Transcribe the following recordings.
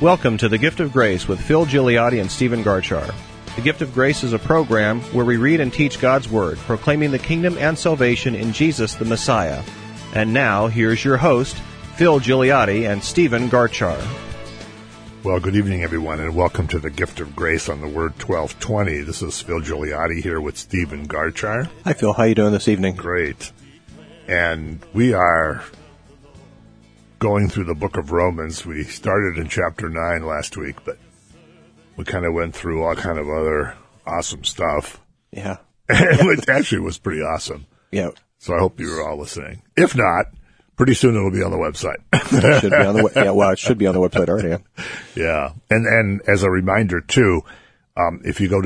Welcome to The Gift of Grace with Phil Gigliotti and Stephen Garchar. The Gift of Grace is a program where we read and teach God's Word, proclaiming the kingdom and salvation in Jesus the Messiah. And now, here's your host, Phil Gigliotti and Stephen Garchar. Well, good evening, everyone, and welcome to The Gift of Grace on the Word 1220. This is Phil Gigliotti here with Stephen Garchar. Hi, Phil. How are you doing this evening? Great. And we are going through the book of Romans. We started in chapter 9 last week, but we kind of went through all kind of other awesome stuff. Yeah. It actually was pretty awesome. Yeah. So I hope you were all listening. If not, pretty soon it'll be on the website. It should be on the it should be on the website already. Yeah. And as a reminder, too, if you go to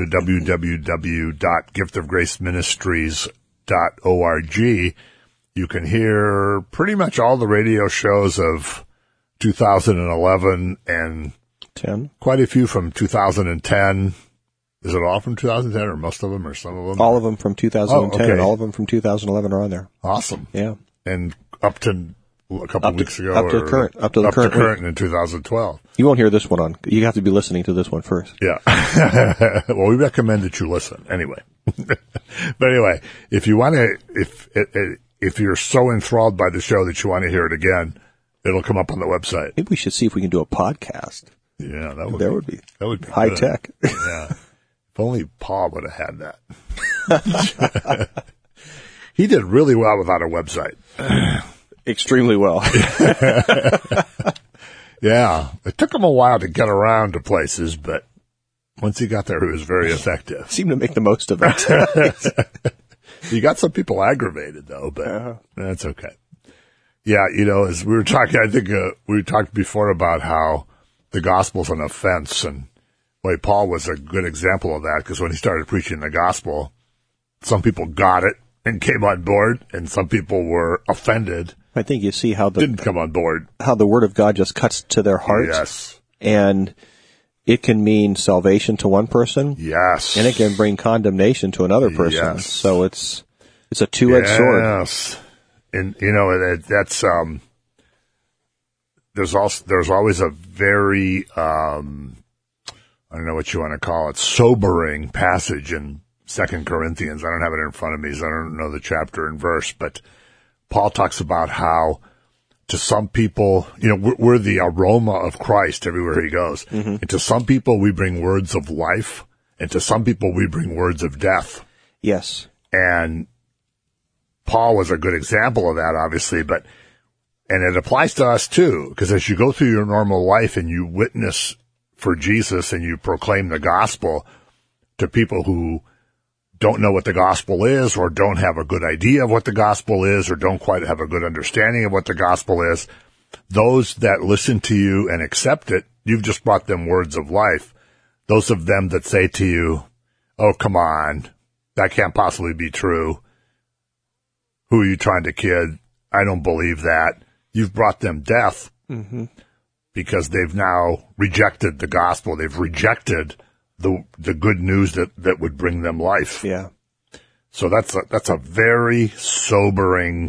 www.giftofgraceministries.org, you can hear pretty much all the radio shows of 2011 and 10. Quite a few from 2010. Is it all from 2010 or most of them or some of them? All of them from 2010 okay. and all of them from 2011 are on there. Awesome. Yeah. And up to a couple of weeks ago. Up to the current in 2012. You won't hear this one on. You have to be listening to this one first. Yeah. Well, we recommend that you listen anyway. But anyway, if you want to, if you're so enthralled by the show that you want to hear it again, it'll come up on the website. Maybe we should see if we can do a podcast. Yeah, that would be high good. tech. Yeah. If only Paul would have had that. He did really well without a website. Extremely well. Yeah. It took him a while to get around to places, but once he got there, he was very effective. Seemed to make the most of it. He got some people aggravated, though, but that's okay. Yeah, as we were talking, I think we talked before about how the gospel's an offense, and Paul was a good example of that, because when he started preaching the gospel, some people got it and came on board, and some people were offended. I think you see how didn't come on board. How the word of God just cuts to their hearts. Yes. And it can mean salvation to one person. Yes. And it can bring condemnation to another person. Yes. So it's a two-edged sword. Yes. And, that's, there's always a very, I don't know what you want to call it, sobering passage in 2 Corinthians. I don't have it in front of me, so I don't know the chapter and verse, but Paul talks about how to some people, we're the aroma of Christ everywhere he goes. Mm-hmm. And to some people we bring words of life, and to some people we bring words of death. Yes. And Paul was a good example of that, obviously, and it applies to us too, because as you go through your normal life and you witness for Jesus and you proclaim the gospel to people who don't know what the gospel is, or don't have a good idea of what the gospel is, or don't quite have a good understanding of what the gospel is, those that listen to you and accept it, you've just brought them words of life. Those of them that say to you, "Oh, come on, that can't possibly be true. Who are you trying to kid? I don't believe that." You've brought them death. Mm-hmm. Because they've now rejected the gospel. They've rejected the good news that would bring them life. Yeah. So that's a very sobering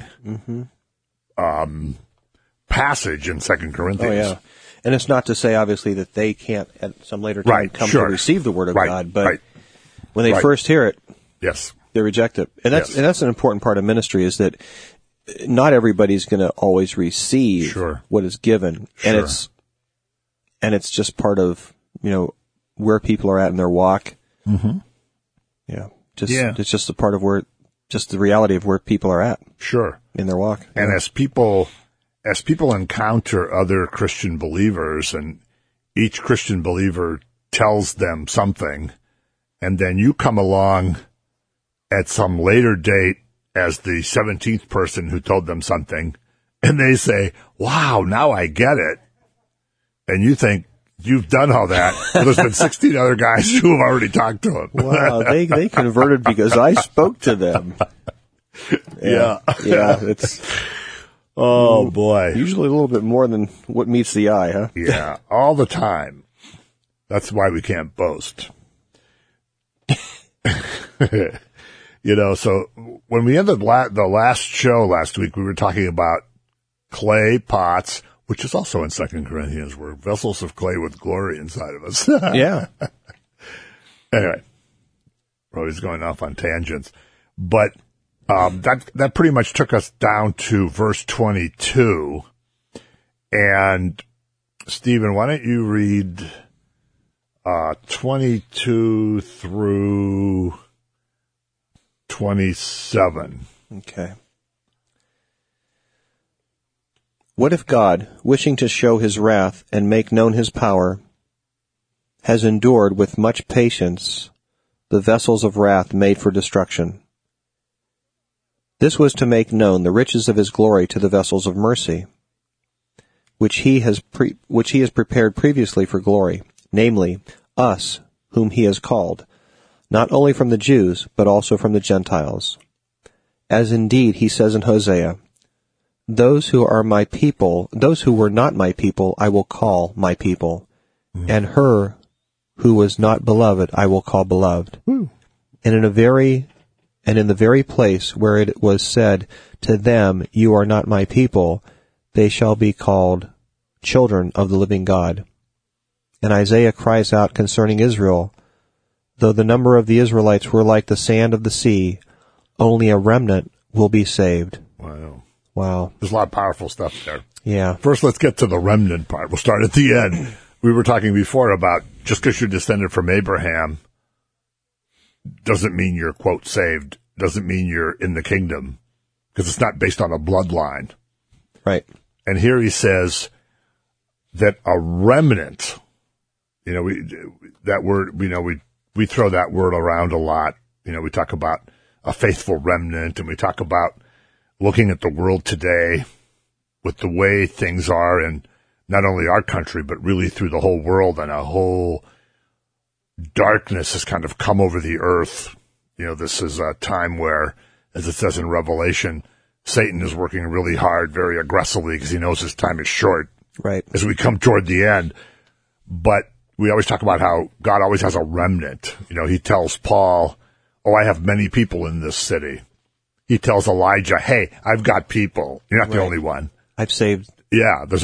passage in 2 Corinthians. Oh, yeah. And it's not to say, obviously, that they can't at some later time come to receive the word of God, but when they first hear it, yes, they reject it. And that's an important part of ministry, is that not everybody's going to always receive what is given. Sure. And it's just part of, where people are at in their walk. Mm-hmm. Yeah. It's just a part of just the reality of where people are at. Sure. In their walk. And as people encounter other Christian believers, and each Christian believer tells them something, and then you come along at some later date as the 17th person who told them something, and they say, "Wow, now I get it." And you think, you've done all that. Well, there's been 16 other guys who have already talked to him. Wow, they converted because I spoke to them. Yeah. Yeah, it's... Oh, boy. Usually a little bit more than what meets the eye, huh? Yeah, all the time. That's why we can't boast. So when we ended the last show last week, we were talking about clay pots, which is also in 2 Corinthians. We're vessels of clay with glory inside of us. Yeah. Anyway, we're always going off on tangents. But that pretty much took us down to verse 22. And, Stephen, why don't you read 22 through 27. Okay. What if God, wishing to show his wrath and make known his power, has endured with much patience the vessels of wrath made for destruction? This was to make known the riches of his glory to the vessels of mercy, which he has prepared previously for glory, namely, us, whom he has called, not only from the Jews, but also from the Gentiles. As indeed he says in Hosea, those who are my people, those who were not my people, I will call my people, and her who was not beloved, I will call beloved. And in the very place where it was said to them, you are not my people, they shall be called children of the living God. And Isaiah cries out concerning Israel, though the number of the Israelites were like the sand of the sea, only a remnant will be saved. Wow. There's a lot of powerful stuff there. Yeah. First, let's get to the remnant part. We'll start at the end. We were talking before about just because you're descended from Abraham doesn't mean you're, quote, saved, doesn't mean you're in the kingdom, because it's not based on a bloodline. Right. And here he says that a remnant, we throw that word around a lot. We talk about a faithful remnant, and we talk about looking at the world today with the way things are in not only our country, but really through the whole world, and a whole darkness has kind of come over the earth. This is a time where, as it says in Revelation, Satan is working really hard, very aggressively, because he knows his time is short. Right. As we come toward the end. But we always talk about how God always has a remnant. He tells Paul, I have many people in this city. He tells Elijah, hey, I've got people. You're not the only one. I've saved. Yeah, there's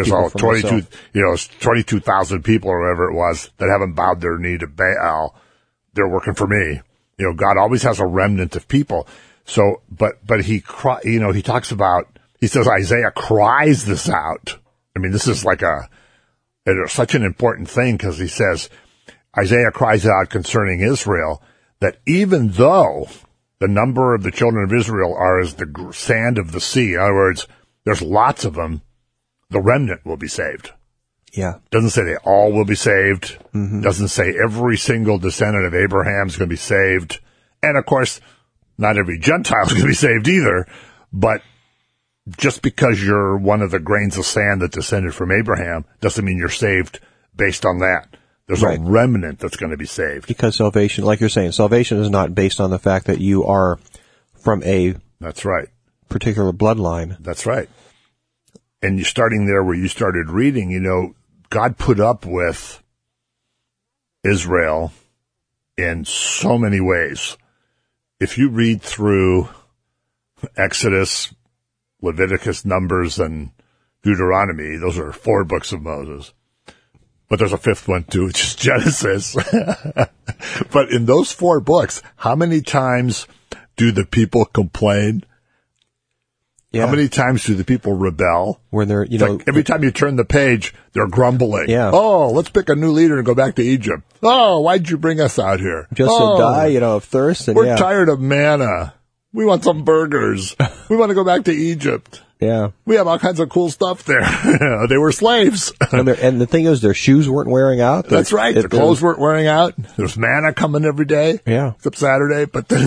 22,000 people or whatever it was that haven't bowed their knee to Baal. They're working for me. God always has a remnant of people. So, but he talks about, he says Isaiah cries this out. I mean, this is it's such an important thing, because he says, Isaiah cries out concerning Israel that even though the number of the children of Israel are as the sand of the sea, in other words, there's lots of them, the remnant will be saved. Yeah. Doesn't say they all will be saved. Mm-hmm. Doesn't say every single descendant of Abraham is going to be saved. And of course, not every Gentile is going to be saved either. But just because you're one of the grains of sand that descended from Abraham doesn't mean you're saved based on that. There's a remnant that's going to be saved. Because salvation, like you're saying, salvation is not based on the fact that you are from a That's right. particular bloodline. That's right. And you're starting there where you started reading, God put up with Israel in so many ways. If you read through Exodus, Leviticus, Numbers, and Deuteronomy, those are 4 books of Moses. But there's a 5th one too, which is Genesis. But in those 4 books, how many times do the people complain? Yeah. How many times do the people rebel? When they're, every time you turn the page, they're grumbling. Yeah. Oh, let's pick a new leader and go back to Egypt. Oh, why'd you bring us out here? Just to die, of thirst. And we're tired of manna. We want some burgers. We want to go back to Egypt. Yeah. We have all kinds of cool stuff there. They were slaves. And the thing is, their shoes weren't wearing out. That's right. Their clothes weren't wearing out. There's manna coming every day. Yeah. Except Saturday. But then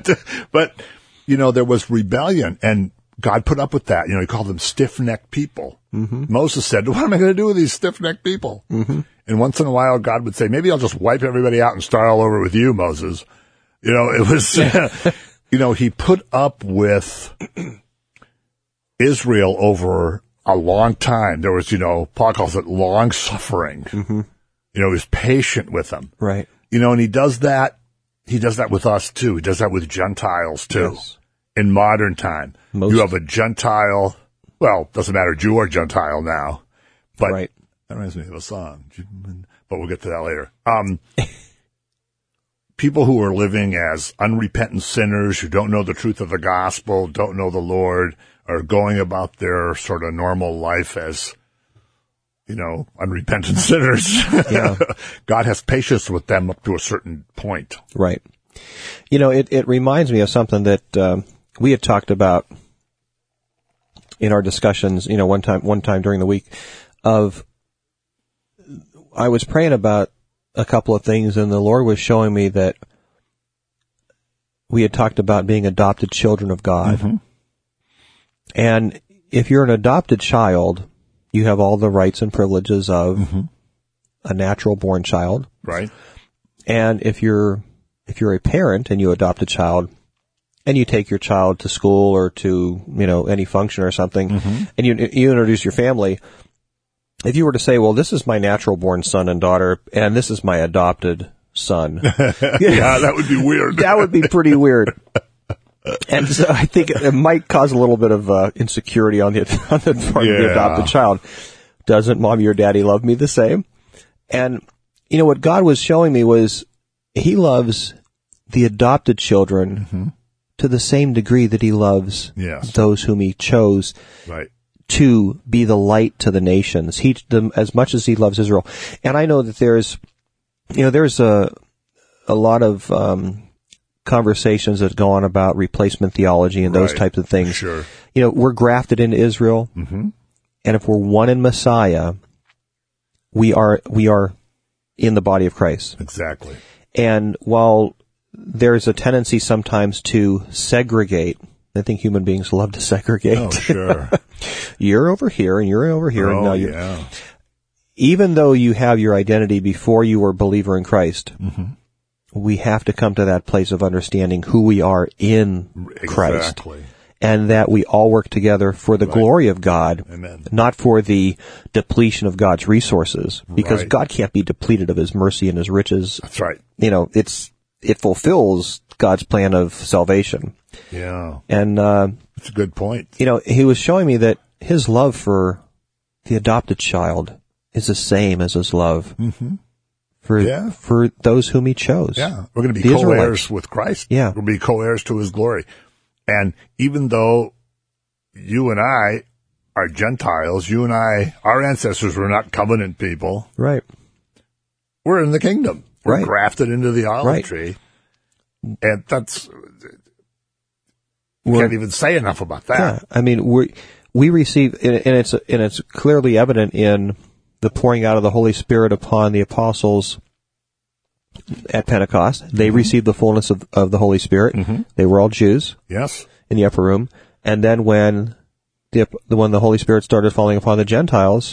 there was rebellion, and God put up with that. He called them stiff-necked people. Mm-hmm. Moses said, what am I going to do with these stiff-necked people? Mm-hmm. And once in a while, God would say, maybe I'll just wipe everybody out and start all over with you, Moses. It was, he put up with Israel over a long time. There was, Paul calls it long suffering. Mm-hmm. He was patient with them. Right. And he does that with us too. He does that with Gentiles too. Yes. In modern time, you have a Gentile well, doesn't matter, Jew or Gentile now. But Right. that reminds me of a song, but we'll get to that later. People who are living as unrepentant sinners, who don't know the truth of the gospel, don't know the Lord, are going about their sort of normal life as, unrepentant sinners. Yeah. God has patience with them up to a certain point. Right. It reminds me of something that we had talked about in our discussions, one time during the week I was praying about a couple of things, and the Lord was showing me that we had talked about being adopted children of God. Mm-hmm. And if you're an adopted child, you have all the rights and privileges of mm-hmm. a natural born child. Right. And if you're a parent and you adopt a child and you take your child to school or to, any function or something, mm-hmm. and you introduce your family, if you were to say, well, this is my natural born son and daughter and this is my adopted son. Yeah, that would be weird. That would be pretty weird. And so I think it might cause a little bit of insecurity on the part of the adopted child. Doesn't mommy or daddy love me the same? And, what God was showing me was he loves the adopted children mm-hmm. to the same degree that he loves those whom he chose to be the light to the nations. As much as he loves Israel. And I know that there's a lot of conversations that go on about replacement theology and those types of things. Sure. We're grafted into Israel, mm-hmm. and if we're one in Messiah, we are in the body of Christ. Exactly. And while there's a tendency sometimes to segregate, I think human beings love to segregate. Oh, sure. You're over here and you're over here. Oh, and now you're, yeah. Even though you have your identity before you were a believer in Christ, mm-hmm. we have to come to that place of understanding who we are in Christ. Exactly. And that we all work together for the glory of God, Amen. Not for the depletion of God's resources, because God can't be depleted of his mercy and his riches. That's right. It fulfills God's plan of salvation. Yeah. And that's a good point. He was showing me that his love for the adopted child is the same as his love mm-hmm. for those whom he chose. Yeah. We're going to be co-heirs with Christ. Yeah. We'll be co-heirs to his glory. And even though you and I are Gentiles, our ancestors were not covenant people. Right. We're in the kingdom. We're grafted into the olive tree. And can't even say enough about that. Yeah. I mean, we receive, and it's clearly evident in the pouring out of the Holy Spirit upon the apostles at Pentecost. They mm-hmm. received the fullness of the Holy Spirit. Mm-hmm. They were all Jews. Yes. In the upper room. And then when the Holy Spirit started falling upon the Gentiles,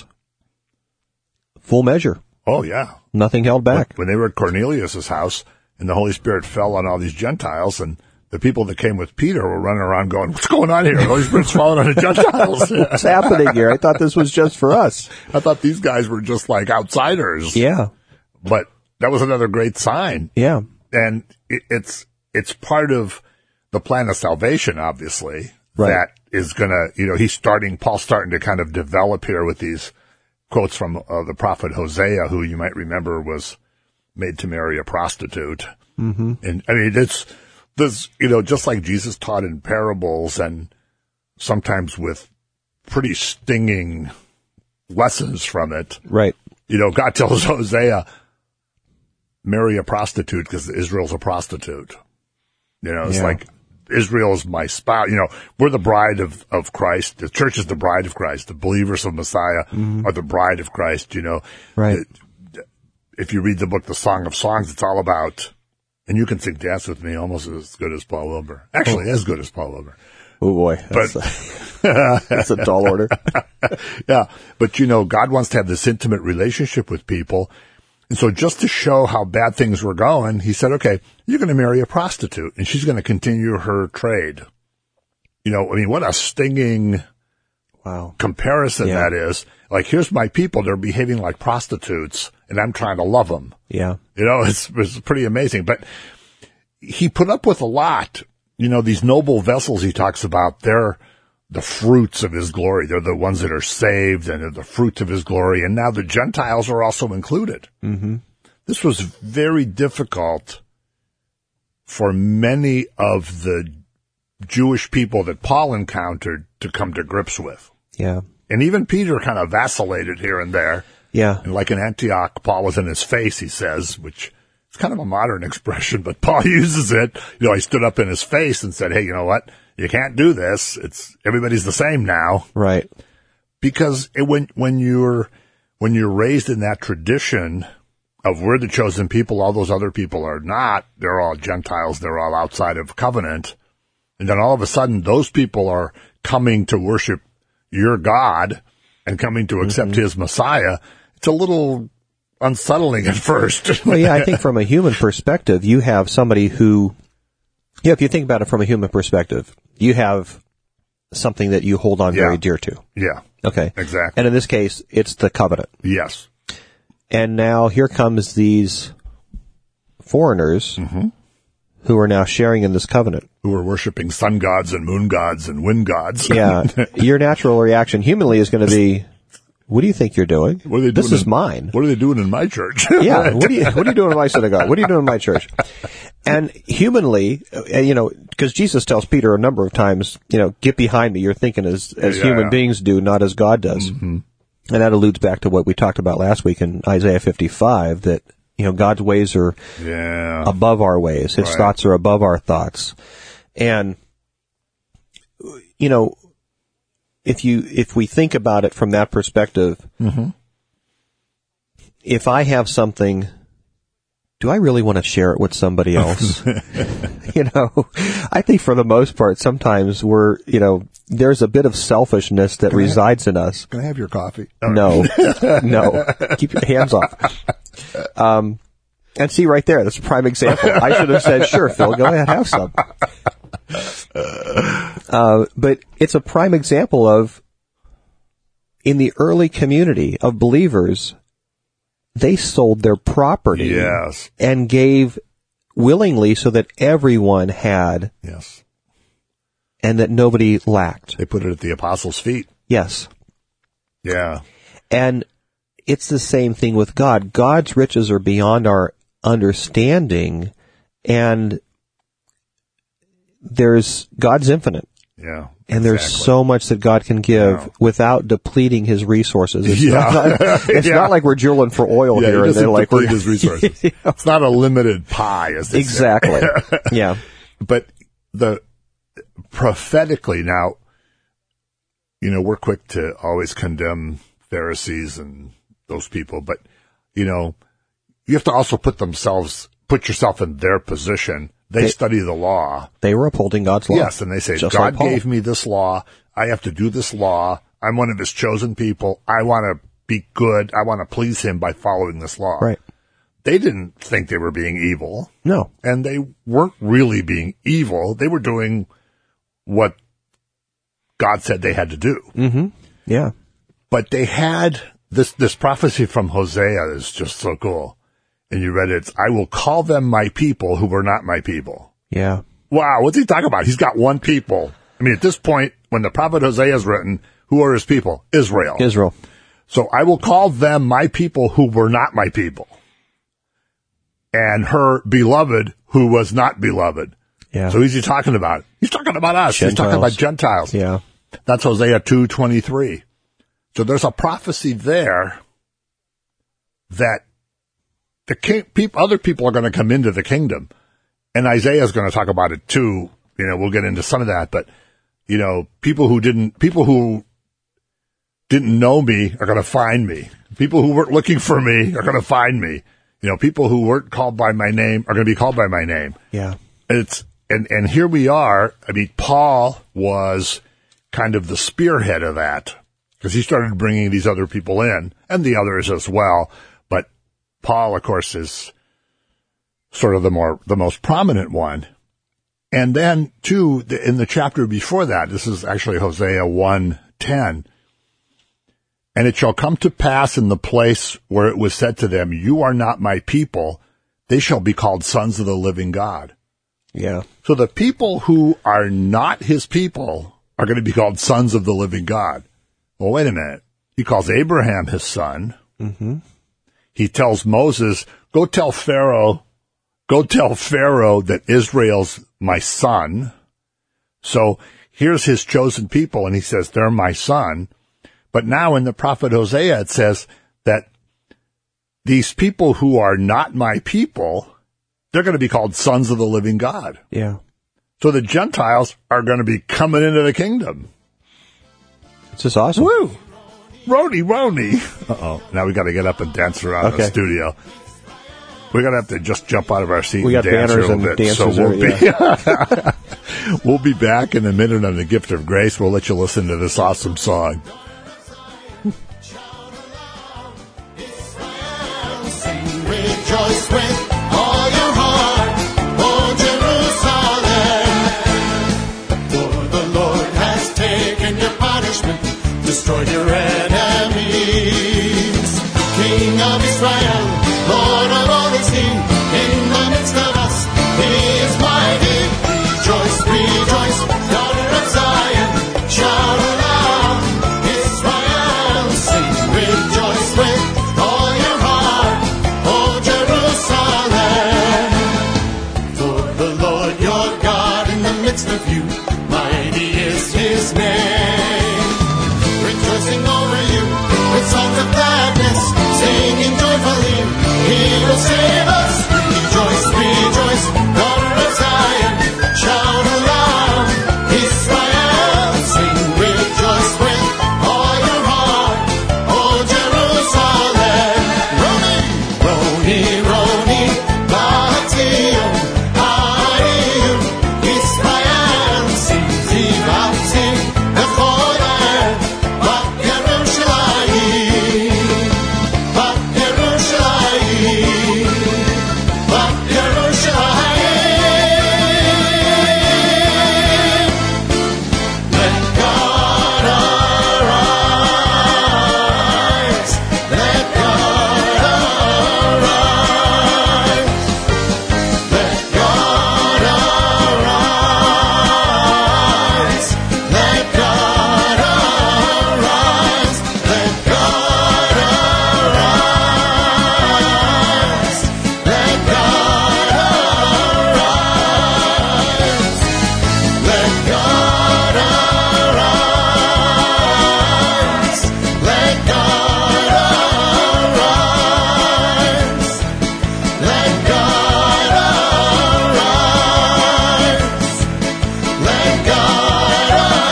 full measure. Oh, yeah. Nothing held back. When they were at Cornelius' house and the Holy Spirit fell on all these Gentiles, and the people that came with Peter were running around going, what's going on here? The Holy Spirit's falling on the Gentiles. What's happening here? I thought this was just for us. I thought these guys were just like outsiders. Yeah. But that was another great sign. Yeah. And it's part of the plan of salvation, obviously. That is Paul's starting to kind of develop here with these quotes from the prophet Hosea, who you might remember was made to marry a prostitute. Mm-hmm. And I mean, it's this, just like Jesus taught in parables and sometimes with pretty stinging lessons from it. Right. God tells Hosea, marry a prostitute because Israel's a prostitute. It's like, Israel is my spouse. We're the bride of Christ. The church is the bride of Christ. The believers of Messiah mm-hmm. are the bride of Christ, Right. If you read the book, The Song of Songs, it's all about, and you can sing Dance With Me almost as good as Paul Wilbur. Actually, as good as Paul Wilbur. Oh boy. That's a tall order. Yeah. But God wants to have this intimate relationship with people. And so just to show how bad things were going, he said, okay, you're going to marry a prostitute and she's going to continue her trade. What a stinging comparison that is. Like, here's my people. They're behaving like prostitutes and I'm trying to love them. Yeah. It's pretty amazing. But he put up with a lot. These noble vessels he talks about, they're the fruits of his glory. They're the ones that are saved, and they're the fruits of his glory. And now the Gentiles are also included. Mm-hmm. This was very difficult for many of the Jewish people that Paul encountered to come to grips with. Yeah. And even Peter kind of vacillated here and there. Yeah. And like in Antioch, Paul was in his face, he says, which is kind of a modern expression, but Paul uses it. You know, he stood up in his face and said, hey, you know what? You can't do this. Everybody's the same now. Right. Because when you're raised in that tradition of we're the chosen people, all those other people are not, they're all Gentiles, they're all outside of covenant. And then all of a sudden those people are coming to worship your God and coming to accept his Messiah. It's a little unsettling at first. Well, yeah, I think from a human perspective, you have somebody who, yeah, if you think about it from a human perspective, you have something that you hold on very dear to. Yeah. Okay. Exactly. And in this case, it's the covenant. Yes. And now here comes these foreigners who are now sharing in this covenant. Who are worshiping sun gods and moon gods and wind gods. Yeah. Your natural reaction humanly is going to be, what do you think you're doing? What are they doing? This is mine. What are they doing in my church? Yeah. What are you doing in my synagogue? What are you doing in my church? And humanly, because Jesus tells Peter a number of times, get behind me. You're thinking as human beings do, not as God does. Mm-hmm. And that alludes back to what we talked about last week in Isaiah 55, that, God's ways are above our ways. His thoughts are above our thoughts. And, if we think about it from that perspective, if I have something, do I really want to share it with somebody else? I think for the most part, sometimes there's a bit of selfishness that resides in us. Can I have your coffee? No. Keep your hands off. And see right there, that's a prime example. I should have said, sure, Phil, go ahead, have some. But it's a prime example of, in the early community of believers, they sold their property and gave willingly so that everyone had and that nobody lacked. They put it at the apostles' feet. Yes. Yeah. And it's the same thing with God. God's riches are beyond our understanding, and God's infinite. Yeah. And there's so much that God can give without depleting his resources. It's not like we're drilling for oil here and they're like, deplete his resources. It's not a limited pie, as they say. Yeah. But prophetically now, we're quick to always condemn Pharisees and those people, but you have to also put yourself in their position. They study the law. They were upholding God's law. Yes, and they say, God gave me this law. I have to do this law. I'm one of his chosen people. I want to be good. I want to please him by following this law. Right. They didn't think they were being evil. No. And they weren't really being evil. They were doing what God said they had to do. Mm-hmm. Yeah. But they had this prophecy from Hosea is just so cool. And you read it, I will call them my people who were not my people. Yeah. Wow, what's he talking about? He's got one people. I mean, at this point, when the prophet Hosea is written, who are his people? Israel. So I will call them my people who were not my people. And her beloved who was not beloved. Yeah. So who's he talking about? He's talking about us. Gentiles. He's talking about Gentiles. Yeah. That's Hosea 2:23. So there's a prophecy there that other people are going to come into the kingdom. And Isaiah is going to talk about it too. We'll get into some of that, but, people who didn't know me are going to find me. People who weren't looking for me are going to find me. People who weren't called by my name are going to be called by my name. Yeah. And here we are. I mean, Paul was kind of the spearhead of that because he started bringing these other people in and the others as well. But Paul, of course, is sort of the most prominent one. And then, too, in the chapter before that, this is actually Hosea 1:10. And it shall come to pass in the place where it was said to them, you are not my people, they shall be called sons of the living God. Yeah. So the people who are not his people are going to be called sons of the living God. Well, wait a minute. He calls Abraham his son. Mm-hmm. He tells Moses, go tell Pharaoh that Israel's my son. So here's his chosen people, and he says, they're my son. But now in the prophet Hosea, it says that these people who are not my people, they're going to be called sons of the living God. Yeah. So the Gentiles are going to be coming into the kingdom. It's just awesome. Woo! Roni. Uh-oh. Now we got to get up and dance around the studio. We're going to have to just jump out of our seat and dance a little bit. So we'll be back in a minute on the Gift of Grace. We'll let you listen to this awesome song. Rejoice with all your heart, O Jerusalem. For the Lord has taken your punishment, destroyed your enemies. King of Israel, Lord of all is He, in the midst of us, He is mighty. Rejoice, rejoice, daughter of Zion, shout aloud, Israel, sing, rejoice with all your heart, O Jerusalem. For the Lord your God in the midst of you, mighty is His name. Rejoicing over you with songs of gladness, singing joyfully, He will save us. Rejoice, rejoice, daughter of Zion, shout aloud, Israel, sing, rejoice with all your heart, O Jerusalem. Roni, Roni, Bahatio, Ariu, Israel, sing, Zivati, Echoler, Bat Yerushalayim, Bat Yerushalayim, Bat Yerushalayim. Let God arise, let God arise, let God arise, let God arise, let God arise, let God arise, let God arise, let God arise, let God arise, let God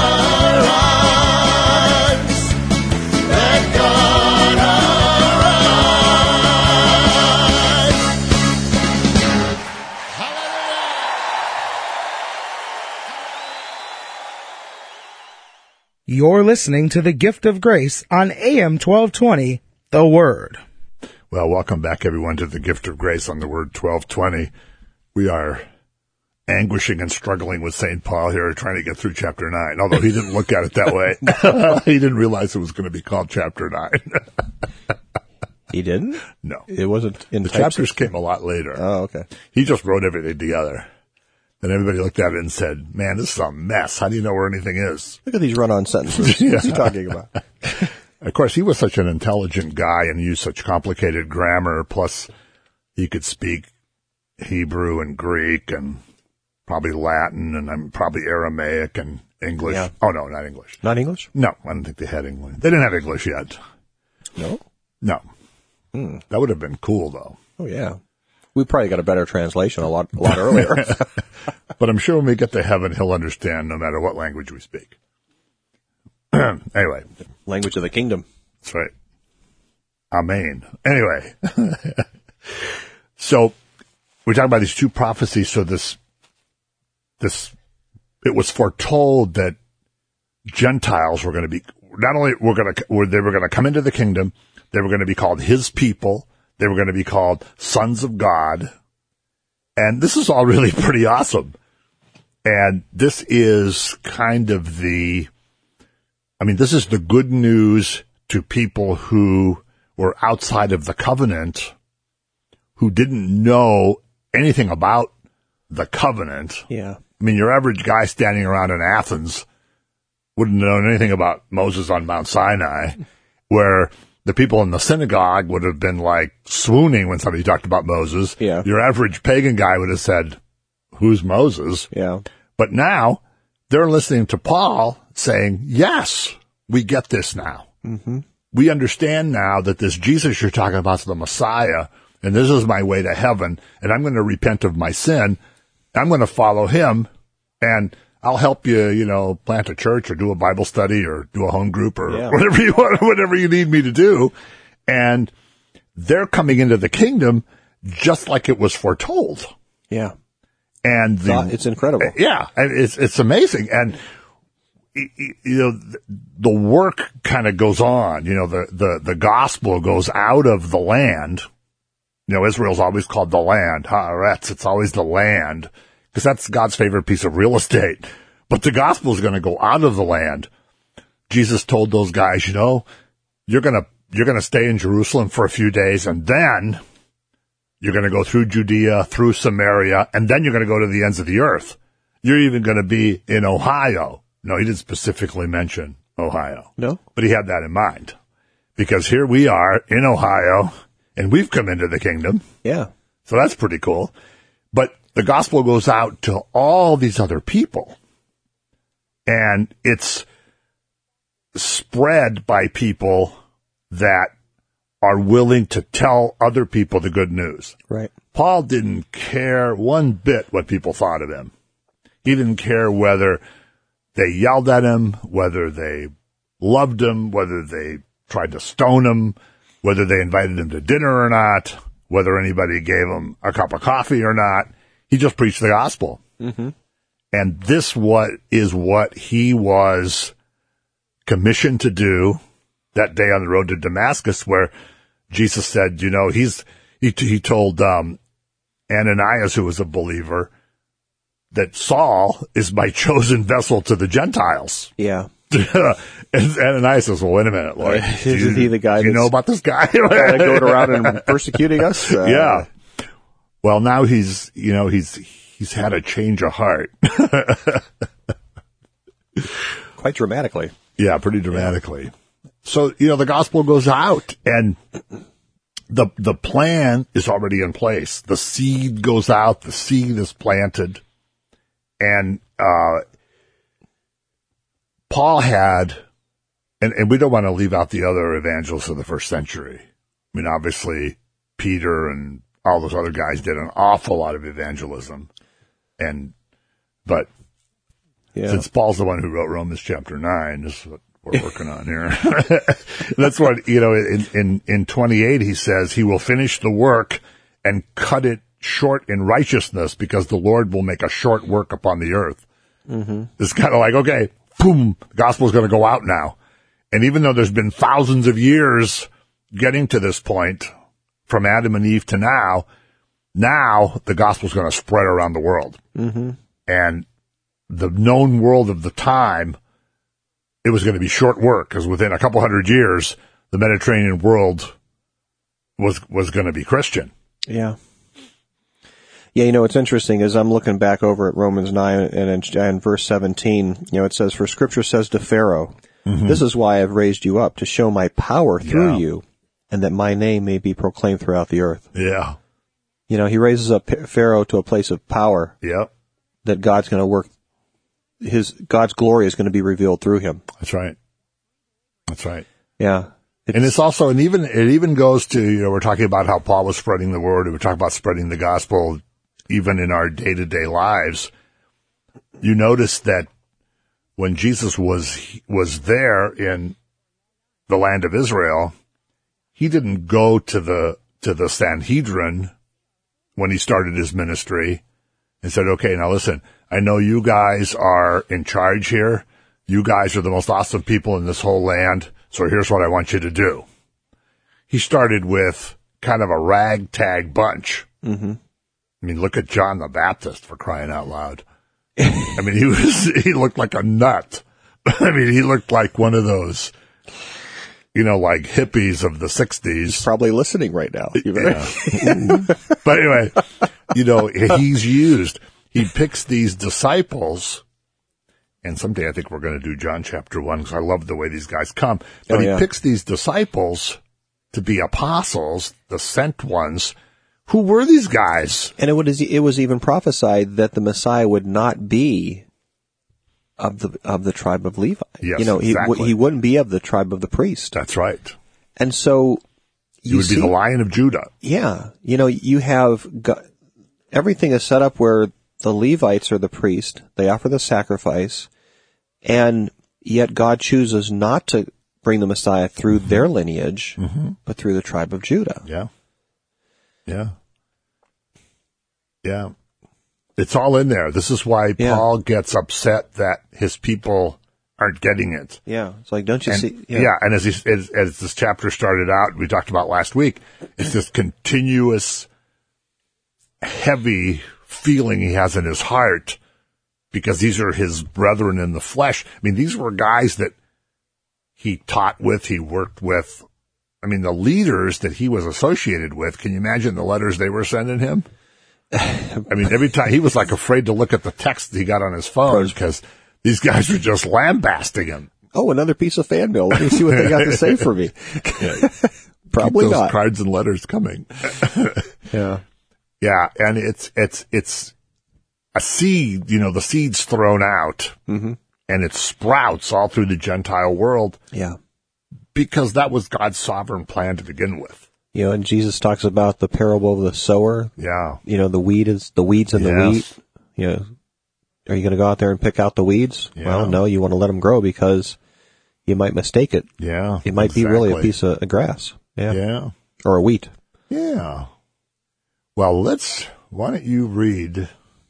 arise, let God arise. You're listening to the Gift of Grace on AM 1220, The Word. Well, welcome back, everyone, to the Gift of Grace on the Word 1220. We are anguishing and struggling with St. Paul here, trying to get through chapter 9, although he didn't look at it that way. He didn't realize it was going to be called chapter 9. He didn't? No. It wasn't in The types- chapters came a lot later. Oh, okay. He just wrote everything together. Then everybody looked at it and said, man, this is a mess. How do you know where anything is? Look at these run-on sentences. Yeah. What's he talking about? Of course, he was such an intelligent guy and used such complicated grammar, plus he could speak Hebrew and Greek and probably Latin and probably Aramaic and English. Yeah. Oh, no, not English. Not English? No, I don't think they had English. They didn't have English yet. No? No. That would have been cool, though. Oh, yeah. We probably got a better translation a lot earlier. But I'm sure when we get to heaven, he'll understand no matter what language we speak. Anyway. Language of the kingdom. That's right. Amen. Anyway. So we're talking about these two prophecies. So it was foretold that Gentiles were going to be, not only they were going to come into the kingdom, they were going to be called his people. They were going to be called sons of God. And this is all really pretty awesome. And this is kind of this is the good news to people who were outside of the covenant, who didn't know anything about the covenant. Yeah. I mean, your average guy standing around in Athens wouldn't have known anything about Moses on Mount Sinai, where the people in the synagogue would have been like swooning when somebody talked about Moses. Yeah. Your average pagan guy would have said, who's Moses? Yeah. But now they're listening to Paul saying, yes, we get this now. Mm-hmm. We understand now that this Jesus you're talking about is the Messiah, and this is my way to heaven, and I'm going to repent of my sin. I'm going to follow him, and I'll help you, plant a church or do a Bible study or do a home group or whatever you want, whatever you need me to do. And they're coming into the kingdom just like it was foretold. Yeah. And it's incredible. Yeah. And it's amazing. And, the work kind of goes on, the gospel goes out of the land. Israel's always called the land. Haaretz, it's always the land. Because that's God's favorite piece of real estate. But the gospel is going to go out of the land. Jesus told those guys, you're going to stay in Jerusalem for a few days, and then you're going to go through Judea, through Samaria, and then you're going to go to the ends of the earth. You're even going to be in Ohio. No, he didn't specifically mention Ohio. No? But he had that in mind. Because here we are in Ohio, and we've come into the kingdom. Yeah. So that's pretty cool. But the gospel goes out to all these other people, and it's spread by people that are willing to tell other people the good news. Right. Paul didn't care one bit what people thought of him. He didn't care whether they yelled at him, whether they loved him, whether they tried to stone him, whether they invited him to dinner or not, whether anybody gave him a cup of coffee or not. He just preached the gospel. Mm-hmm. And this is what he was commissioned to do that day on the road to Damascus, where Jesus said, he told Ananias, who was a believer, that Saul is my chosen vessel to the Gentiles. Yeah. And Ananias says, well, wait a minute, Lord. Isn't he the guy you know about this guy? going around and persecuting us? Yeah. Well, now he's had a change of heart. Quite dramatically. Yeah, pretty dramatically. Yeah. So, the gospel goes out, and the plan is already in place. The seed goes out, the seed is planted, and Paul had, and we don't want to leave out the other evangelists of the first century. I mean, obviously, Peter and all those other guys did an awful lot of evangelism. But since Paul's the one who wrote Romans chapter 9, this is what we're working on here. That's what, in 28, he says, he will finish the work and cut it short in righteousness, because the Lord will make a short work upon the earth. Mm-hmm. It's kind of like, okay, boom, the gospel is going to go out now. And even though there's been thousands of years getting to this point, from Adam and Eve to now the gospel is going to spread around the world. Mm-hmm. And the known world of the time, it was going to be short work, because within a couple hundred years, the Mediterranean world was going to be Christian. Yeah. Yeah, what's interesting is I'm looking back over at Romans 9 and in verse 17, it says, for Scripture says to Pharaoh, mm-hmm. This is why I've raised you up, to show my power through you, and that my name may be proclaimed throughout the earth. Yeah. He raises up Pharaoh to a place of power. Yep. That God's going to work, God's glory is going to be revealed through him. That's right. That's right. Yeah. It even goes to, we're talking about how Paul was spreading the word, and we're talking about spreading the gospel even in our day-to-day lives. You notice that when Jesus was there in the land of Israel, he didn't go to the Sanhedrin when he started his ministry and said, okay, now listen, I know you guys are in charge here. You guys are the most awesome people in this whole land, so here's what I want you to do. He started with kind of a ragtag bunch. Mm-hmm. I mean, look at John the Baptist, for crying out loud. I mean, he looked like a nut. I mean, he looked like one of those, like hippies of the 60s. He's probably listening right now. Yeah. But anyway, he picks these disciples, And someday I think we're going to do John chapter 1 because I love the way these guys come. But Oh, yeah. he picks these disciples to be apostles, the sent ones. Who were these guys? And it was even prophesied that the Messiah would not be of the tribe of Levi. Yes, He wouldn't be of the tribe of the priest. That's right. And so He would be the Lion of Judah. Yeah. You have everything is set up where the Levites are the priest. They offer the sacrifice. And yet God chooses not to bring the Messiah through their lineage, but through the tribe of Judah. Yeah. Yeah. Yeah. It's all in there. This is why Paul gets upset that his people aren't getting it. Yeah. It's like, don't you see? Yeah. And as this chapter started out, we talked about last week, it's this continuous heavy feeling he has in his heart because these are his brethren in the flesh. I mean, these were guys that he taught with, he worked with. I mean, the leaders that he was associated with, can you imagine the letters they were sending him? I mean, every time he was like afraid to look at the text he got on his phone because these guys were just lambasting him. Oh, another piece of fan mail. Let me see what they got to say for me. Probably Keep those not. cards and letters coming. Yeah. Yeah. And it's a seed, the seed's thrown out and it sprouts all through the Gentile world. Yeah. Because that was God's sovereign plan to begin with. And Jesus talks about the parable of the sower. Yeah. The weeds and the wheat. Are you going to go out there and pick out the weeds? Yeah. Well, no, you want to let them grow because you might mistake it. Yeah. It might be really a piece of grass. Yeah. Yeah. Or a wheat. Yeah. Well, why don't you read,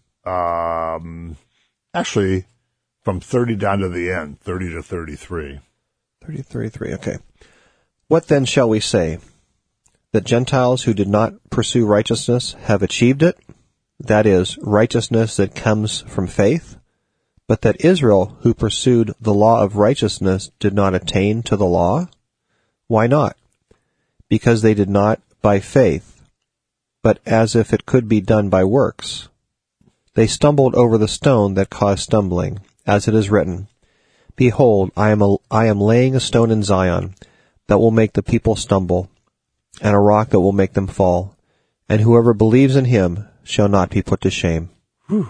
actually from 30 down to the end, 30 to 33. 30 to 33, okay. What then shall we say? That Gentiles who did not pursue righteousness have achieved it? That is, righteousness that comes from faith? But that Israel, who pursued the law of righteousness, did not attain to the law? Why not? Because they did not by faith, but as if it could be done by works. They stumbled over the stone that caused stumbling, as it is written, Behold, I am laying a stone in Zion that will make the people stumble, and a rock that will make them fall, and whoever believes in him shall not be put to shame. Whew.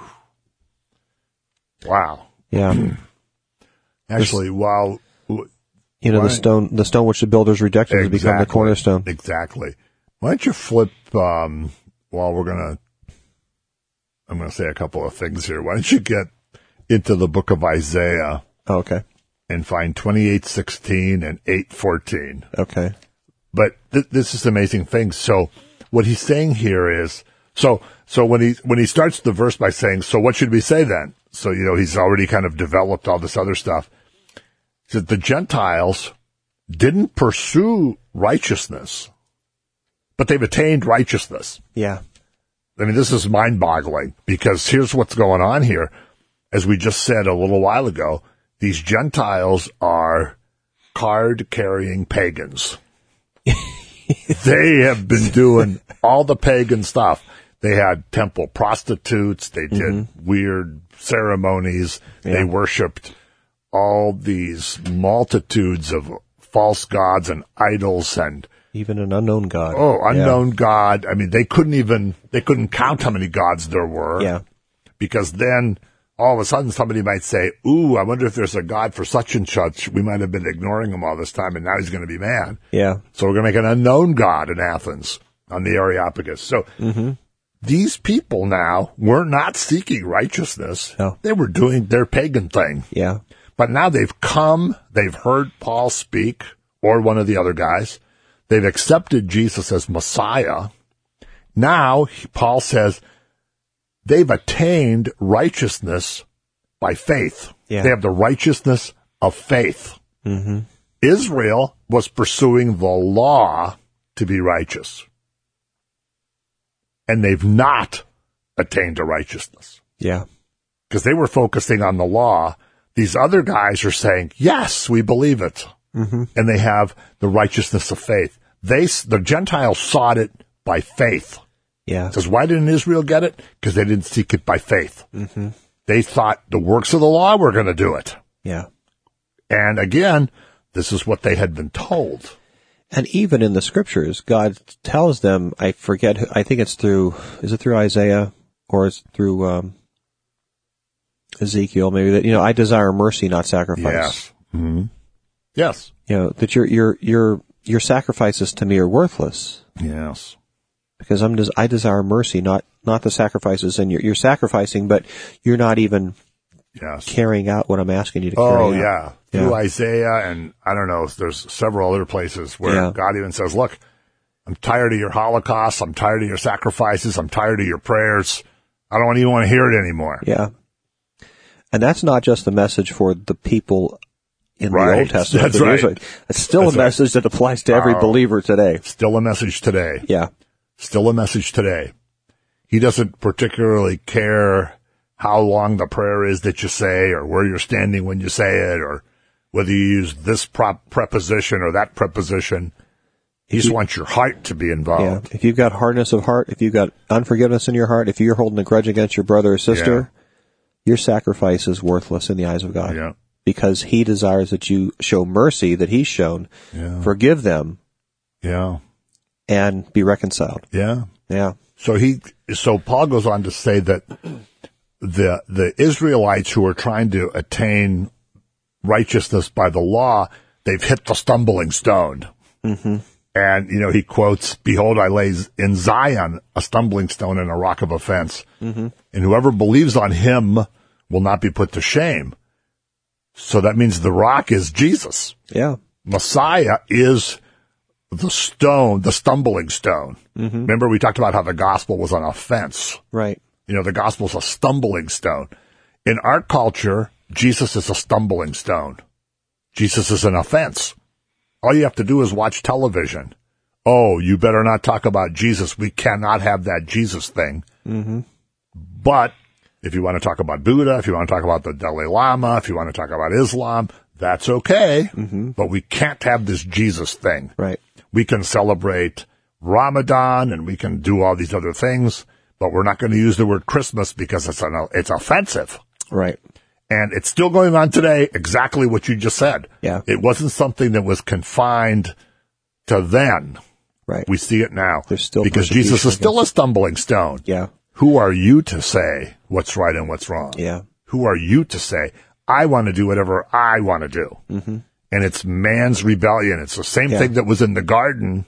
Wow. Yeah. Actually, wow. The stone which the builders rejected has become the cornerstone. Exactly. Why don't you flip, I'm going to say a couple of things here. Why don't you get into the book of Isaiah? Oh, okay. And find 28:16 and 8:14. Okay. But this is an amazing thing. So what he's saying here is, so when he starts the verse by saying, so what should we say then? So, he's already kind of developed all this other stuff. He said the Gentiles didn't pursue righteousness, but they've attained righteousness. Yeah. I mean, this is mind-boggling because here's what's going on here. As we just said a little while ago, these Gentiles are card-carrying pagans. They have been doing all the pagan stuff. They had temple prostitutes. They did weird ceremonies. Yeah. They worshipped all these multitudes of false gods and idols and even an unknown god. Oh, unknown god. I mean, they couldn't count how many gods there were. Yeah. Because then all of a sudden somebody might say, ooh, I wonder if there's a God for such and such. We might have been ignoring him all this time, and now he's going to be mad. Yeah. So we're going to make an unknown God in Athens on the Areopagus. So these people now were not seeking righteousness. No. They were doing their pagan thing. Yeah. But now they've heard Paul speak, or one of the other guys. They've accepted Jesus as Messiah. Now, Paul says, they've attained righteousness by faith. Yeah. They have the righteousness of faith. Mm-hmm. Israel was pursuing the law to be righteous. And they've not attained to righteousness. Yeah. Because they were focusing on the law. These other guys are saying, yes, we believe it. Mm-hmm. And they have the righteousness of faith. The Gentiles sought it by faith. Yeah. Says, why didn't Israel get it? Because they didn't seek it by faith. Mm-hmm. They thought the works of the law were going to do it. Yeah. And again, this is what they had been told. And even in the scriptures, God tells them, I forget, I think it's through, is it through Isaiah or is it through Ezekiel maybe, that, I desire mercy, not sacrifice. Yes. Mm-hmm. Yes. That your sacrifices to me are worthless. Yes. Because I desire mercy, not the sacrifices, and you're sacrificing, but you're not even carrying out what I'm asking you to carry out. Oh, yeah. Through Isaiah, and I don't know, there's several other places where God even says, look, I'm tired of your holocausts, I'm tired of your sacrifices, I'm tired of your prayers. I don't even want to hear it anymore. Yeah. And that's not just a message for the people in the Old Testament. That's right. It's still a message that applies to every believer today. Still a message today. Yeah. Still a message today. He doesn't particularly care how long the prayer is that you say, or where you're standing when you say it, or whether you use this preposition or that preposition. He just wants your heart to be involved. Yeah. If you've got hardness of heart, if you've got unforgiveness in your heart, if you're holding a grudge against your brother or sister, your sacrifice is worthless in the eyes of God. Yeah. Because he desires that you show mercy that he's shown, forgive them, and be reconciled. Yeah. Yeah. So Paul goes on to say that the Israelites who are trying to attain righteousness by the law, they've hit the stumbling stone. Mm-hmm. And, he quotes, behold, I lay in Zion a stumbling stone and a rock of offense. Mm-hmm. And whoever believes on him will not be put to shame. So that means the rock is Jesus. Yeah. Messiah is the stone, the stumbling stone. Mm-hmm. Remember we talked about how the gospel was an offense. Right. The gospel's a stumbling stone. In our culture, Jesus is a stumbling stone. Jesus is an offense. All you have to do is watch television. Oh, you better not talk about Jesus. We cannot have that Jesus thing. Mm-hmm. But if you want to talk about Buddha, if you want to talk about the Dalai Lama, if you want to talk about Islam, that's okay. Mm-hmm. But we can't have this Jesus thing. Right. We can celebrate Ramadan and we can do all these other things, but we're not going to use the word Christmas because it's offensive. Right. And it's still going on today, exactly what you just said. Yeah. It wasn't something that was confined to then. Right. We see it now. There's still because Jesus is still a stumbling stone. Yeah. Who are you to say what's right and what's wrong? Yeah. Who are you to say, I want to do whatever I want to do? Mm-hmm. And it's man's rebellion. It's the same thing that was in the garden.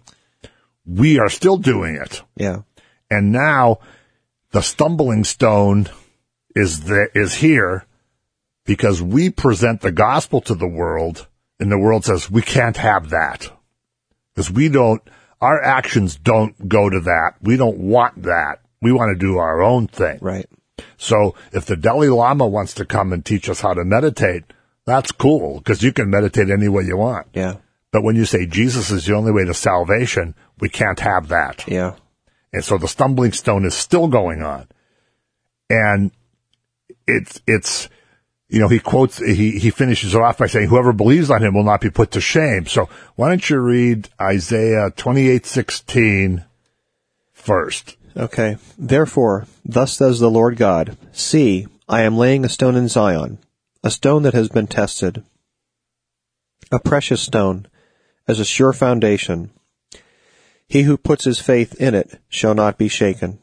We are still doing it. Yeah. And now the stumbling stone is here because we present the gospel to the world and the world says we can't have that. Because our actions don't go to that. We don't want that. We want to do our own thing. Right. So if the Dalai Lama wants to come and teach us how to meditate, that's cool because you can meditate any way you want. Yeah. But when you say Jesus is the only way to salvation, we can't have that. Yeah. And so the stumbling stone is still going on. And it's he finishes it off by saying, whoever believes on him will not be put to shame. So why don't you read Isaiah 28:16 first? Okay. Therefore, thus says the Lord God, see, I am laying a stone in Zion, a stone that has been tested, a precious stone, as a sure foundation. He who puts his faith in it shall not be shaken.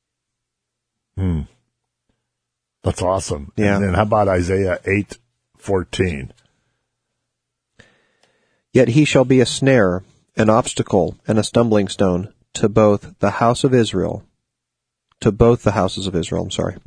That's awesome. Yeah. And then how about Isaiah 8:14? Yet he shall be a snare, an obstacle, and a stumbling stone to both the house of Israel, to both the houses of Israel, I'm sorry.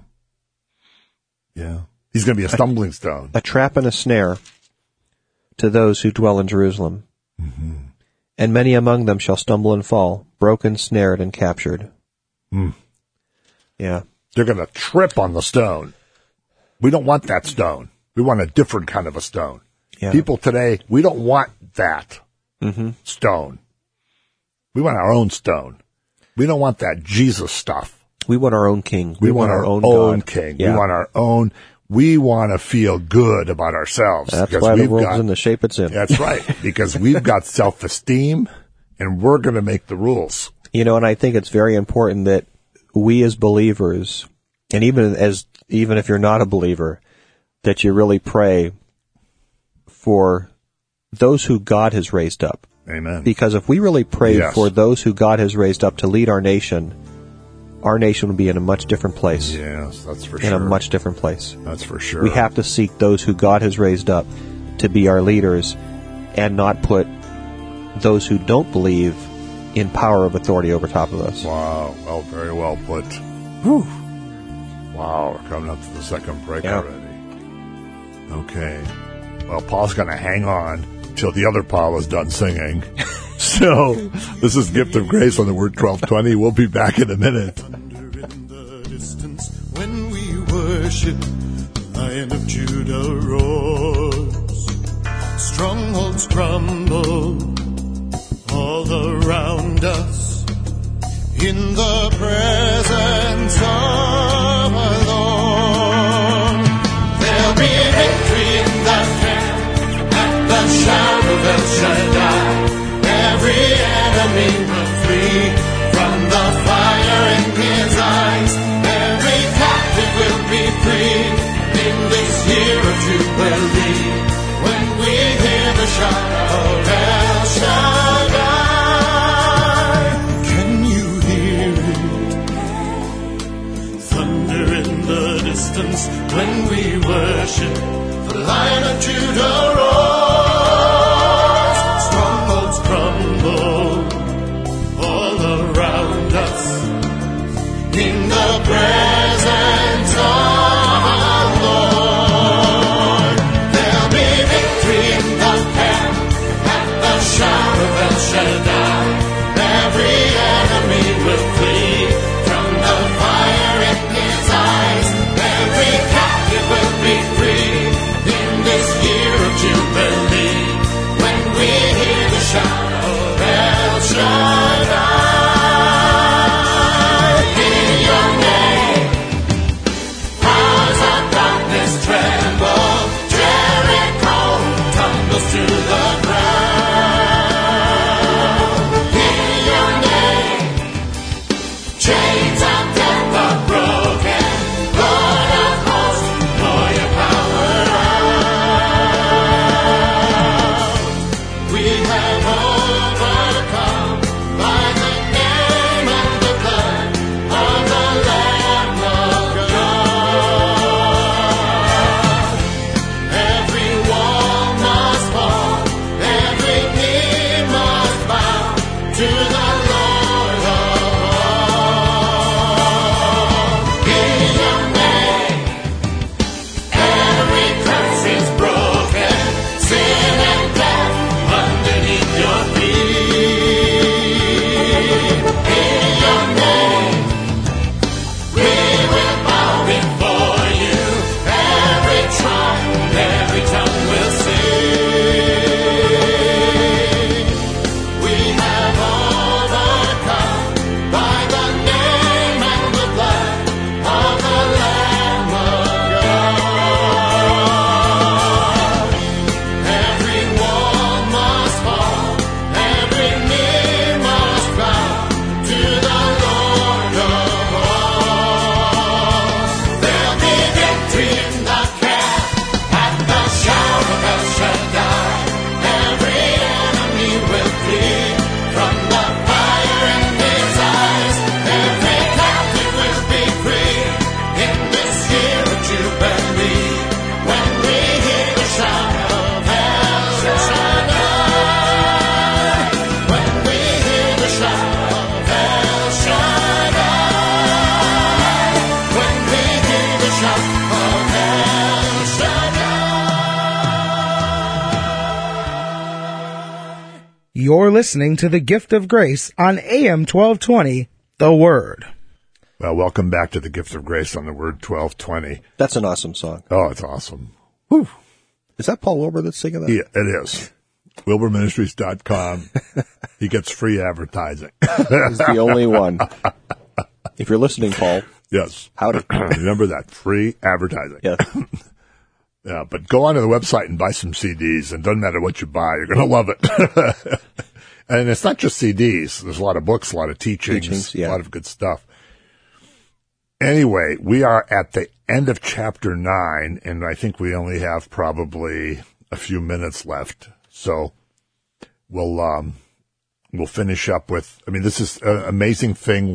Yeah. He's going to be a stumbling stone. A trap and a snare to those who dwell in Jerusalem. Mm-hmm. And many among them shall stumble and fall, broken, snared, and captured. Yeah. They're going to trip on the stone. We don't want that stone. We want a different kind of a stone. Yeah. People today, we don't want that stone. We want our own stone. We don't want that Jesus stuff. We want our own king. We want our own God. king. Yeah. We want our own. We want to feel good about ourselves. That's why the world's in the shape it's in. That's right. Because we've got self-esteem and we're going to make the rules. And I think it's very important that we as believers, and even as even if you're not a believer, that you really pray for those who God has raised up. Amen. Because if we really prayed Yes. for those who God has raised up to lead our nation would be in a much different place. Yes, that's for In sure. a much different place. That's for sure. We have to seek those who God has raised up to be our leaders and not put those who don't believe in power of authority over top of us. Wow. Well, very well put. Whew. Wow, we're coming up to the second break Yeah. already. Okay. Well, Paul's going to hang on till the other Paul is done singing. So, this is Gift of Grace on the Word 1220. We'll be back in a minute. Thunder in the distance when we worship, the Lion of Judah roars. Strongholds crumble all around us in the presence of our Lord. There'll be victory in the camp at the shout of El Shaddai. Every enemy will flee from the fire in his eyes. Every captive will be freed in this year of Jubilee. When we hear the shout of El Shaddai, can you hear it? Thunder in the distance when we worship, the Lion of Judah roars. Strongholds crumble all around us in the presence of our Lord. There'll be victory in the camp at the shout of El Shaddai. Every enemy will flee from the fire in his eyes. Every captive will be free in this year of Jubilee. When we hear the shout of El Shaddai, in your name, powers of darkness tremble. Jericho tumbles to the ground. In your name, chains of death are broken. Lord of hosts, pour your power out. We have overcome by the name and the blood of the Lamb of God. Every wall must fall, every knee must bow to the Lord of all. In your name, every curse is broken, sin and death underneath your feet. In your name, we will bow before you. Every tribe, every tongue will sing. We have overcome by the name and the blood of the Lamb of God. Every wall must fall, every knee must bow to the Lord of all. There'll be victory in the camp at the shout of El Shaddai. Every enemy will flee from the fire in his eyes. Every captive will be free in this year of Jubilee. When we hear the shout of El Shaddai, when we hear the shout of El Shaddai, when we hear the shout of El Shaddai. You're listening to the Gift of Grace on AM 1220, The Word. Well, welcome back to the Gift of Grace on the Word 1220. That's an awesome song. Oh, it's awesome. Whew. Is that Paul Wilbur that's singing that? Yeah, it is. WilburMinistries.com. He gets free advertising. He's the only one. If you're listening, Paul, Yes. howdy. Remember that. Free advertising. Yes. Yeah, but go onto the website and buy some CDs, and doesn't matter what you buy, you're going to love it. And it's not just CDs. There's a lot of books, a lot of teachings Teachings, yeah. a lot of good stuff. Anyway, we are at the end of chapter 9, and I think we only have probably a few minutes left. So we'll finish up with, I mean, this is an amazing thing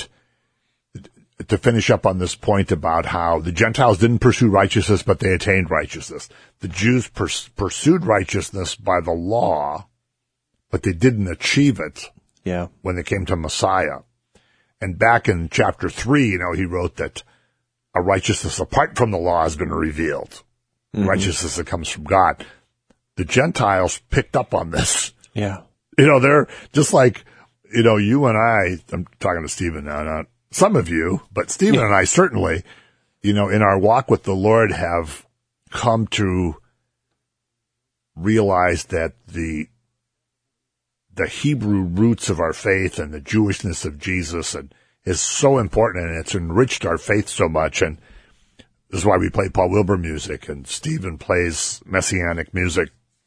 to finish up on this point about how the Gentiles didn't pursue righteousness, but they attained righteousness. The Jews pursued righteousness by the law, but they didn't achieve it when they came to Messiah. And back in chapter 3, he wrote that a righteousness apart from the law has been revealed. Mm-hmm. Righteousness that comes from God. The Gentiles picked up on this. Yeah. They're just like, you and I'm talking to Stephen now, not some of you, but Stephen and I certainly, in our walk with the Lord have come to realize that the Hebrew roots of our faith and the Jewishness of Jesus is so important, and it's enriched our faith so much. And this is why we play Paul Wilbur music, and Stephen plays Messianic music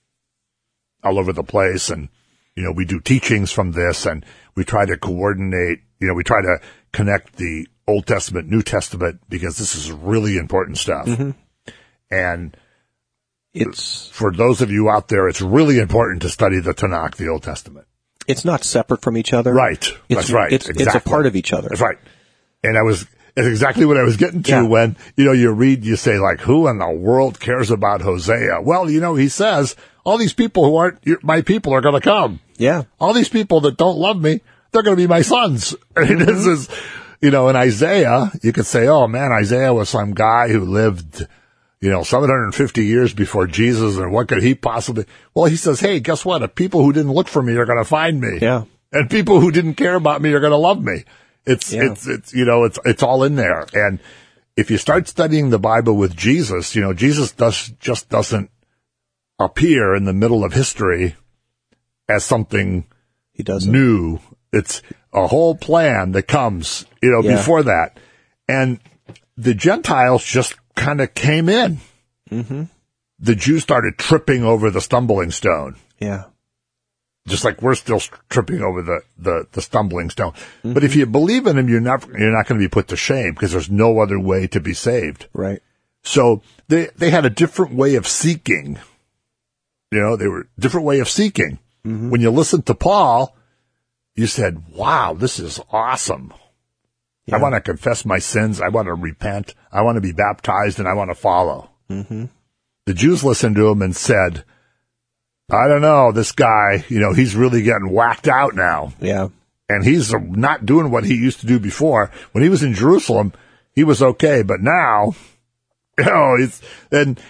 all over the place. And, we do teachings from this, and we try to coordinate, we try to connect the Old Testament, New Testament, because this is really important stuff. Mm-hmm. And it's, for those of you out there, it's really important to study the Tanakh, the Old Testament. It's not separate from each other. Right. That's right. Exactly. It's a part of each other. That's right. And it's exactly what I was getting to when, you read, you say, like, who in the world cares about Hosea? Well, he says, all these people who aren't my people are going to come. Yeah. All these people that don't love me, they're going to be my sons. And this is, in Isaiah, you could say, oh man, Isaiah was some guy who lived, 750 years before Jesus, and what could he possibly? Well, he says, hey, guess what? If people who didn't look for me are going to find me. Yeah. And people who didn't care about me are going to love me. It's all in there. And if you start studying the Bible with Jesus, Jesus just doesn't appear in the middle of history as something new. It's a whole plan that comes, before that. And the Gentiles just kind of came in. Mm-hmm. The Jews started tripping over the stumbling stone. Yeah. Just like we're still tripping over the stumbling stone. Mm-hmm. But if you believe in him, you're not going to be put to shame, because there's no other way to be saved. Right. So they had a different way of seeking. They were a different way of seeking. Mm-hmm. When you listen to Paul, you said, wow, this is awesome. Yeah. I want to confess my sins. I want to repent. I want to be baptized, and I want to follow. Mm-hmm. The Jews listened to him and said, I don't know, this guy, he's really getting whacked out now. Yeah. And he's not doing what he used to do before. When he was in Jerusalem, he was okay. But now, the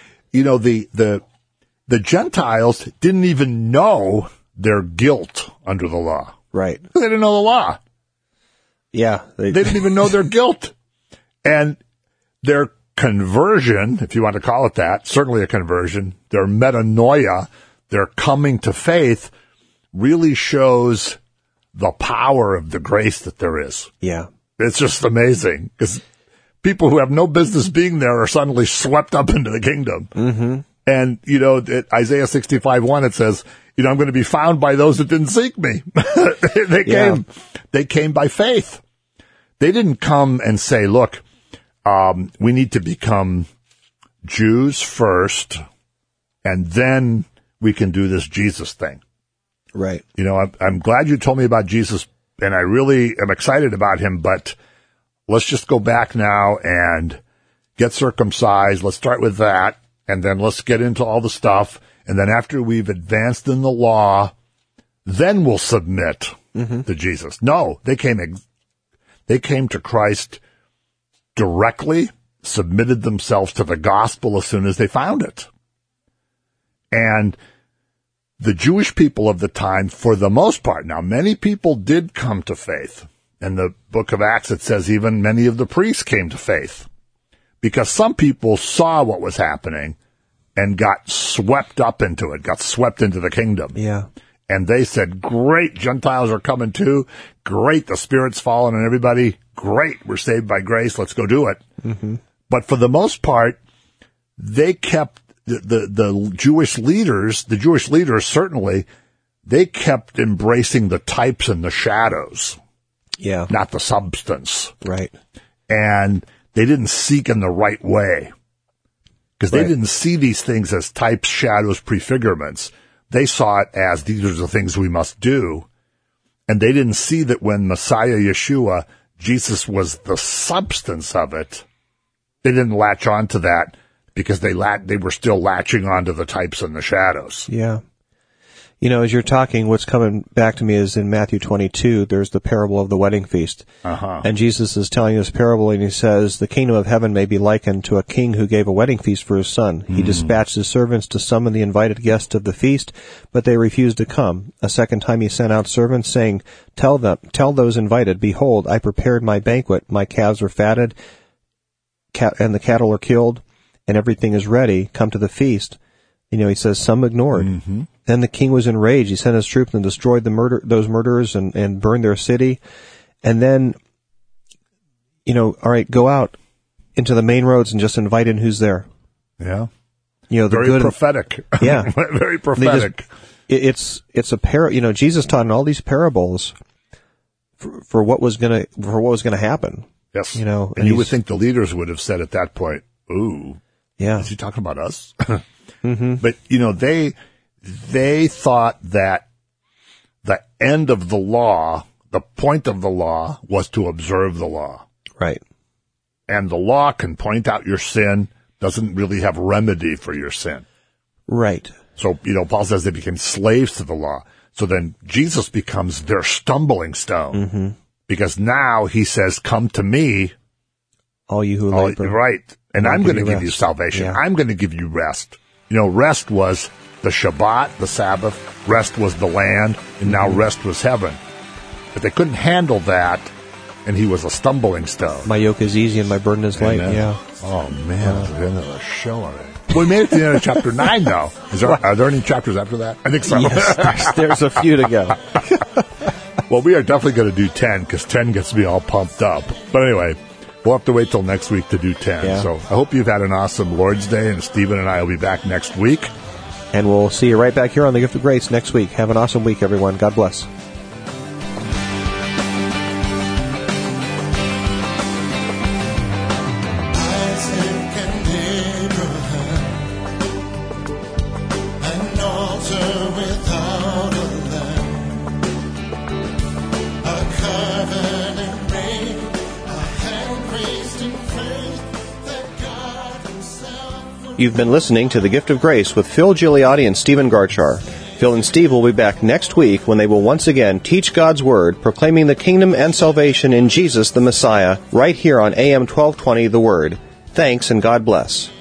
Gentiles didn't even know their guilt under the law. Right. They didn't know the law. Yeah. They didn't even know their guilt. And their conversion, if you want to call it that, certainly a conversion, their metanoia, their coming to faith, really shows the power of the grace that there is. Yeah. It's just amazing, because people who have no business being there are suddenly swept up into the kingdom. Mm-hmm. And, Isaiah 65:1, it says, I'm going to be found by those that didn't seek me. They came by faith. They didn't come and say, look, we need to become Jews first, and then we can do this Jesus thing. Right. I'm glad you told me about Jesus, and I really am excited about him, but let's just go back now and get circumcised. Let's start with that, and then let's get into all the stuff. And then after we've advanced in the law, then we'll submit to Jesus. No, they came to Christ directly, submitted themselves to the gospel as soon as they found it. And the Jewish people of the time, for the most part, now many people did come to faith. In the book of Acts, it says even many of the priests came to faith, because some people saw what was happening and got swept up into it, got swept into the kingdom. Yeah. And they said, great, Gentiles are coming too. Great, the Spirit's falling on everybody. Great, we're saved by grace. Let's go do it. Mm-hmm. But for the most part, they kept the Jewish leaders certainly, they kept embracing the types and the shadows. Yeah. Not the substance. Right. and they didn't seek in the right way. Because they didn't see these things as types, shadows, prefigurements. They saw it as these are the things we must do. And they didn't see that when Messiah Yeshua, Jesus was the substance of it, they didn't latch on to that because they were still latching on to the types and the shadows. Yeah. You know, as you're talking, what's coming back to me is in Matthew 22, there's the parable of the wedding feast. And Jesus is telling this parable, and he says, the kingdom of heaven may be likened to a king who gave a wedding feast for his son. He dispatched his servants to summon the invited guests of the feast, but they refused to come. A second time he sent out servants, saying, tell those invited, behold, I prepared my banquet, my calves are fatted, and the cattle are killed, and everything is ready. Come to the feast. You know, he says some ignored. Then the king was enraged. He sent his troops and destroyed those murderers and burned their city. And then, you know, all right, go out into the main roads and just invite in who's there. Yeah. You know, the very good prophetic. Yeah. Very prophetic. It's a you know, Jesus taught in all these parables for what was going to happen. Yes. You know, and you would think the leaders would have said at that point, ooh, yeah, is he talking about us? But, you know, they thought that the end of the law, the point of the law, was to observe the law. Right. And the law can point out your sin, doesn't really have remedy for your sin. Right. So, you know, Paul says they became slaves to the law. So then Jesus becomes their stumbling stone. Because now he says, come to me. All you who labor. Right. And I'm going to give you salvation. Yeah. I'm going to give you rest. You know, rest was the Shabbat, the Sabbath. Rest was the land. And now rest was heaven. But they couldn't handle that. And he was a stumbling stone. My yoke is easy and my burden is light. Yeah. Oh, man. That's the end of the show already. We made it to the end of chapter 9, though. Are there any chapters after that? I think so. Yes, there's a few to go. Well, we are definitely going to do 10 because 10 gets me all pumped up. But anyway, we'll have to wait till next week to do 10. Yeah. So I hope you've had an awesome Lord's Day, and Stephen and I will be back next week. And we'll see you right back here on The Gift of Grace next week. Have an awesome week, everyone. God bless. You've been listening to The Gift of Grace with Phil Gigliotti and Stephen Garchar. Phil and Steve will be back next week when they will once again teach God's Word, proclaiming the kingdom and salvation in Jesus the Messiah, right here on AM 1220 The Word. Thanks and God bless.